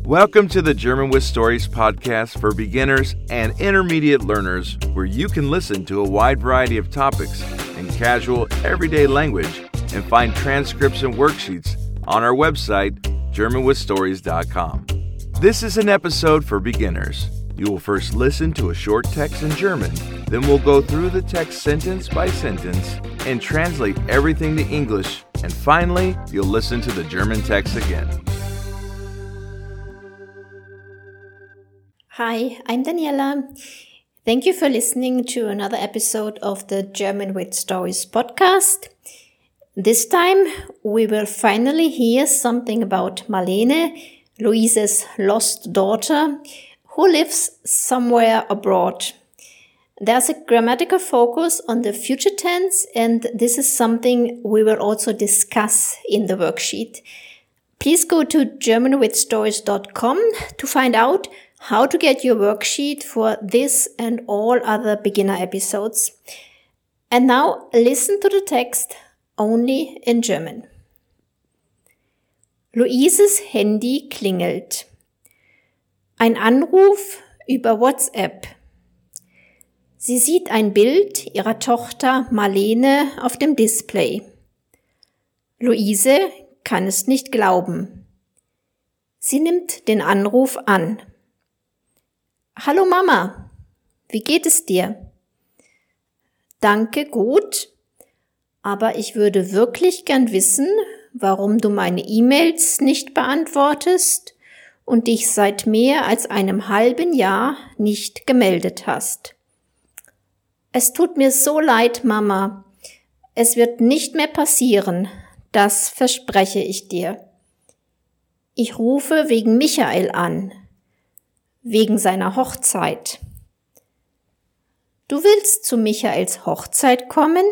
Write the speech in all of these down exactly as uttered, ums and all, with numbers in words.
Welcome to the German with Stories podcast for beginners and intermediate learners, where you can listen to a wide variety of topics in casual, everyday language and find transcripts and worksheets on our website, german with stories dot com. This is an episode for beginners. You will first listen to a short text in German, then we'll go through the text sentence by sentence and translate everything to English, and finally, you'll listen to the German text again. Hi, I'm Daniela. Thank you for listening to another episode of the German with Stories podcast. This time we will finally hear something about Marlene, Luise's lost daughter, who lives somewhere abroad. There's a grammatical focus on the future tense, and this is something we will also discuss in the worksheet. Please go to german with stories dot com to find out how to get your worksheet for this and all other beginner episodes. And now listen to the text only in German. Luises Handy klingelt. Ein Anruf über WhatsApp. Sie sieht ein Bild ihrer Tochter Marlene auf dem Display. Luise kann es nicht glauben. Sie nimmt den Anruf an. Hallo Mama, wie geht es dir? Danke, gut, aber ich würde wirklich gern wissen, warum du meine E-Mails nicht beantwortest und dich seit mehr als einem halben Jahr nicht gemeldet hast. Es tut mir so leid, Mama. Es wird nicht mehr passieren, das verspreche ich dir. Ich rufe wegen Michael an. Wegen seiner Hochzeit. Du willst zu Michaels Hochzeit kommen?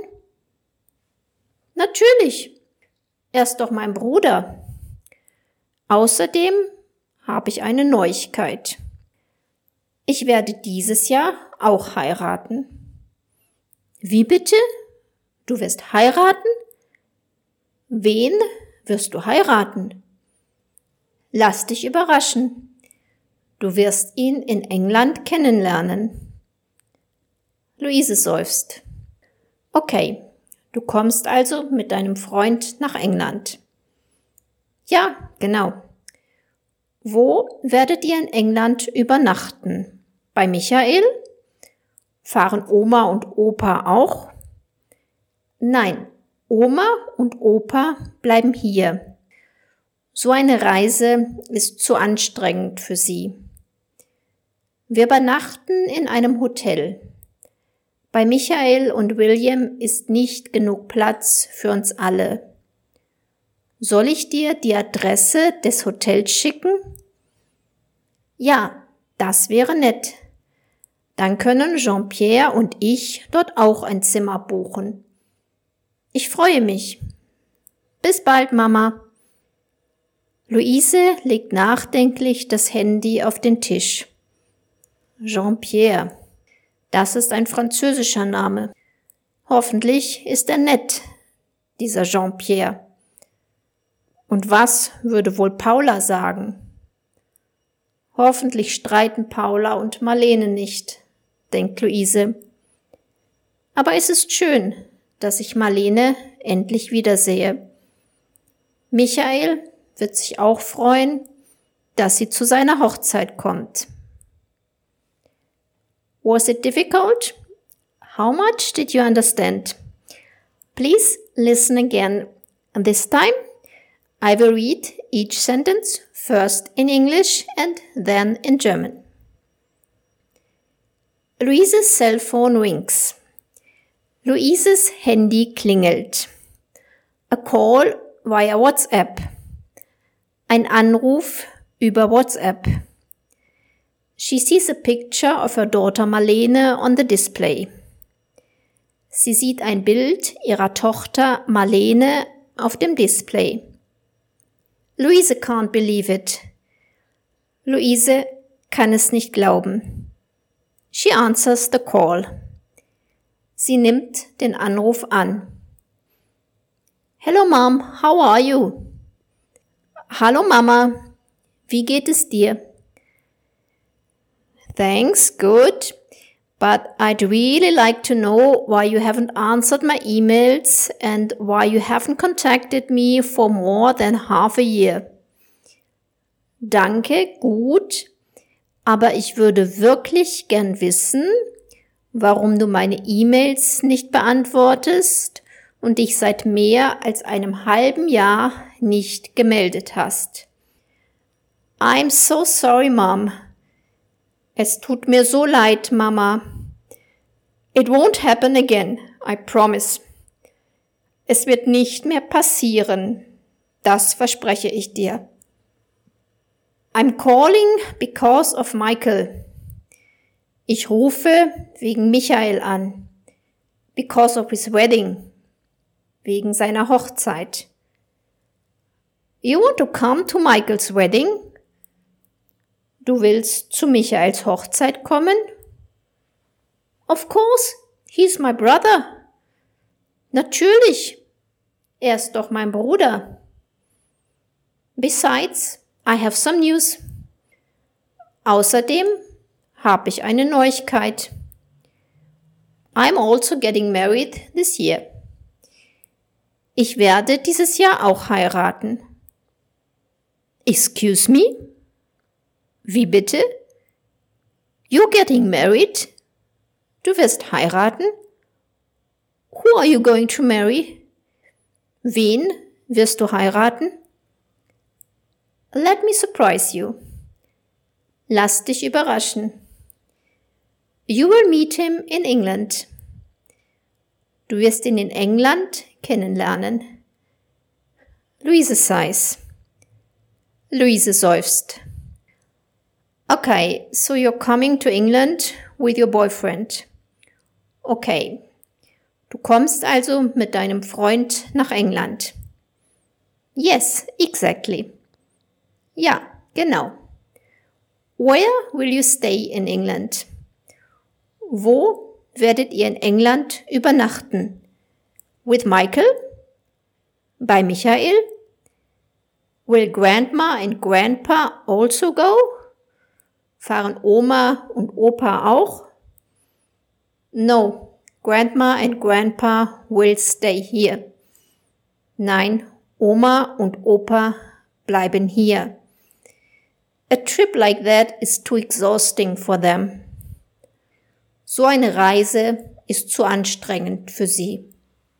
Natürlich. Er ist doch mein Bruder. Außerdem habe ich eine Neuigkeit. Ich werde dieses Jahr auch heiraten. Wie bitte? Du wirst heiraten? Wen wirst du heiraten? Lass dich überraschen. Du wirst ihn in England kennenlernen. Luise seufzt. Okay, du kommst also mit deinem Freund nach England. Ja, genau. Wo werdet ihr in England übernachten? Bei Michael? Fahren Oma und Opa auch? Nein, Oma und Opa bleiben hier. So eine Reise ist zu anstrengend für sie. Wir übernachten in einem Hotel. Bei Michael und William ist nicht genug Platz für uns alle. Soll ich dir die Adresse des Hotels schicken? Ja, das wäre nett. Dann können Jean-Pierre und ich dort auch ein Zimmer buchen. Ich freue mich. Bis bald, Mama. Luise legt nachdenklich das Handy auf den Tisch. Jean-Pierre. Das ist ein französischer Name. Hoffentlich ist er nett, dieser Jean-Pierre. Und was würde wohl Paula sagen? Hoffentlich streiten Paula und Marlene nicht, denkt Luise. Aber es ist schön, dass ich Marlene endlich wiedersehe. Michael wird sich auch freuen, dass sie zu seiner Hochzeit kommt. Was it difficult? How much did you understand? Please listen again. And this time, I will read each sentence first in English and then in German. Luises cell phone rings. Luises Handy klingelt. A call via WhatsApp. Ein Anruf über WhatsApp. She sees a picture of her daughter Marlene on the display. Sie sieht ein Bild ihrer Tochter Marlene auf dem Display. Luise can't believe it. Luise kann es nicht glauben. She answers the call. Sie nimmt den Anruf an. Hello Mom, how are you? Hallo Mama, Wie geht es dir? Thanks, good. But I'd really like to know why you haven't answered my emails and why you haven't contacted me for more than half a year. Danke, gut. Aber ich würde wirklich gern wissen, warum du meine E-Mails nicht beantwortest und dich seit mehr als einem halben Jahr nicht gemeldet hast. I'm so sorry, Mom. Es tut mir so leid, Mama. It won't happen again, I promise. Es wird nicht mehr passieren. Das verspreche ich dir. I'm calling because of Michael. Ich rufe wegen Michael an. Because of his wedding. Wegen seiner Hochzeit. You want to come to Michael's wedding? Du willst zu Michaels Hochzeit kommen? Of course, he's my brother. Natürlich, er ist doch mein Bruder. Besides, I have some news. Außerdem habe ich eine Neuigkeit. I'm also getting married this year. Ich werde dieses Jahr auch heiraten. Excuse me? Wie bitte? You're getting married? Du wirst heiraten? Who are you going to marry? Wen wirst du heiraten? Let me surprise you. Lass dich überraschen. You will meet him in England. Du wirst ihn in England kennenlernen. Luise sighs. Luise seufzt. Okay, so you're coming to England with your boyfriend. Okay. Du kommst also mit deinem Freund nach England. Yes, exactly. Ja, genau. Where will you stay in England? Wo werdet ihr in England übernachten? With Michael? Bei Michael? Will Grandma and Grandpa also go? Fahren Oma und Opa auch? No, Grandma and Grandpa will stay here. Nein, Oma und Opa bleiben hier. A trip like that is too exhausting for them. So eine Reise ist zu anstrengend für sie.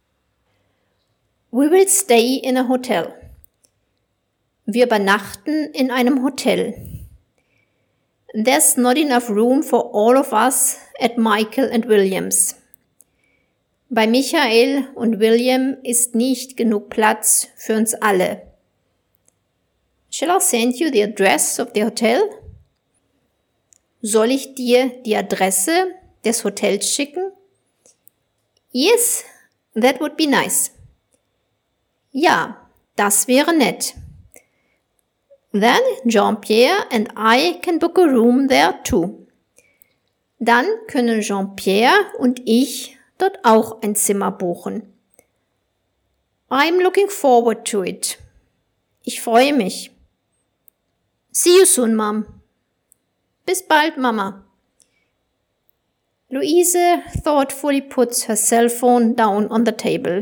We will stay in a hotel. Wir übernachten in einem Hotel. There's not enough room for all of us at Michael and William's. Bei Michael und William ist nicht genug Platz für uns alle. Shall I send you the address of the hotel? Soll ich dir die Adresse des Hotels schicken? Yes, that would be nice. Ja, das wäre nett. Then Jean-Pierre and I can book a room there too. Dann können Jean-Pierre und ich dort auch ein Zimmer buchen. I'm looking forward to it. Ich freue mich. See you soon, Mom. Bis bald, Mama. Luise thoughtfully puts her cell phone down on the table.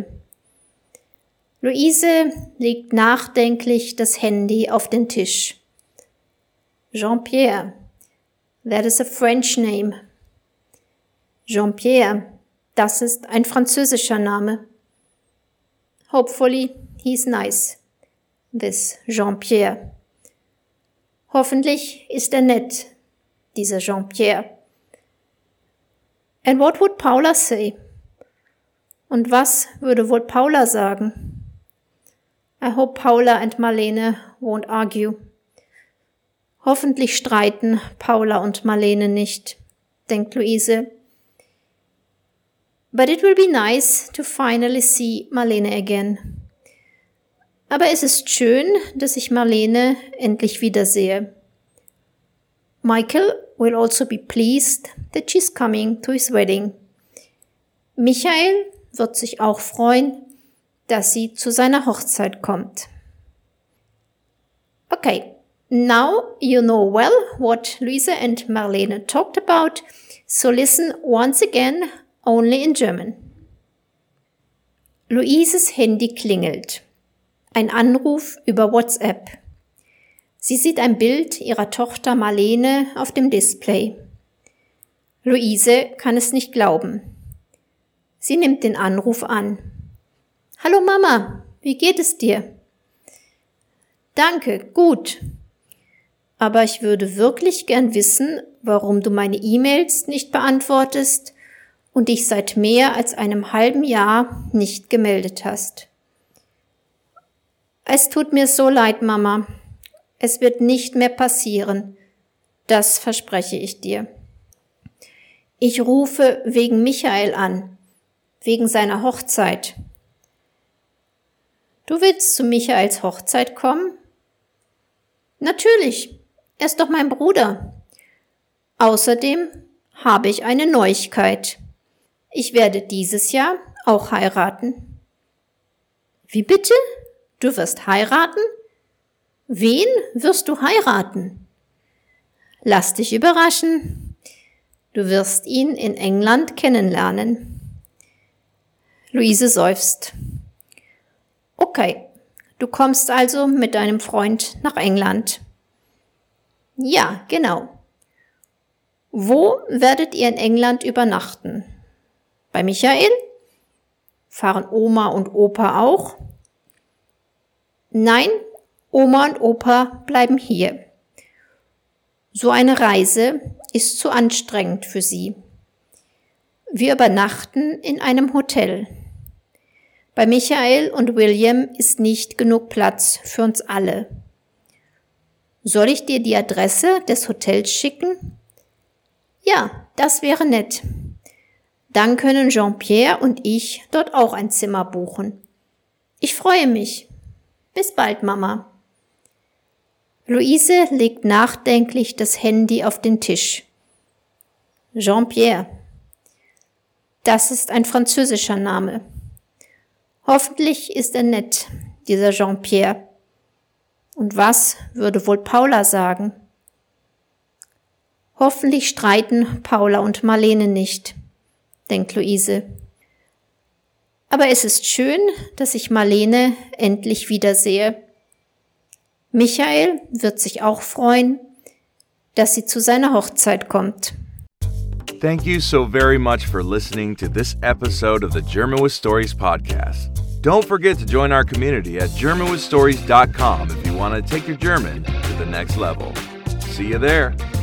Luise legt nachdenklich das Handy auf den Tisch. Jean-Pierre, that is a French name. Jean-Pierre, das ist ein französischer Name. Hopefully he's nice, this Jean-Pierre. Hoffentlich ist er nett, dieser Jean-Pierre. And what would Paula say? Und was würde wohl Paula sagen? I hope Paula and Marlene won't argue. Hoffentlich streiten Paula und Marlene nicht, denkt Luise. But it will be nice to finally see Marlene again. Aber es ist schön, dass ich Marlene endlich wiedersehe. Michael will also be pleased that she's coming to his wedding. Michael wird sich auch freuen, dass sie zu seiner Hochzeit kommt. Okay, Now you know well what Luise and Marlene talked about, so listen once again, only in German. Luises Handy klingelt. Ein Anruf über WhatsApp. Sie sieht ein Bild ihrer Tochter Marlene auf dem Display. Luise kann es nicht glauben. Sie nimmt den Anruf an. Hallo Mama, wie geht es dir? Danke, gut. Aber ich würde wirklich gern wissen, warum du meine E-Mails nicht beantwortest und dich seit mehr als einem halben Jahr nicht gemeldet hast. Es tut mir so leid, Mama. Es wird nicht mehr passieren. Das verspreche ich dir. Ich rufe wegen Michael an, wegen seiner Hochzeit. Du willst zu Michaels Hochzeit kommen? Natürlich, er ist doch mein Bruder. Außerdem habe ich eine Neuigkeit. Ich werde dieses Jahr auch heiraten. Wie bitte? Du wirst heiraten? Wen wirst du heiraten? Lass dich überraschen. Du wirst ihn in England kennenlernen. Luise seufzt. Okay, du kommst also mit deinem Freund nach England. Ja, genau. Wo werdet ihr in England übernachten? Bei Michael? Fahren Oma und Opa auch? Nein, Oma und Opa bleiben hier. So eine Reise ist zu anstrengend für sie. Wir übernachten in einem Hotel. Bei Michael und William ist nicht genug Platz für uns alle. Soll ich dir die Adresse des Hotels schicken? Ja, das wäre nett. Dann können Jean-Pierre und ich dort auch ein Zimmer buchen. Ich freue mich. Bis bald, Mama. Luise legt nachdenklich das Handy auf den Tisch. Jean-Pierre. Das ist ein französischer Name. Hoffentlich ist er nett, dieser Jean-Pierre. Und was würde wohl Paula sagen? Hoffentlich streiten Paula und Marlene nicht, denkt Luise. Aber es ist schön, dass ich Marlene endlich wiedersehe. Michael wird sich auch freuen, dass sie zu seiner Hochzeit kommt. Thank you so very much for listening to this episode of the German with Stories podcast. Don't forget to join our community at German with Stories dot com if you want to take your German to the next level. See you there.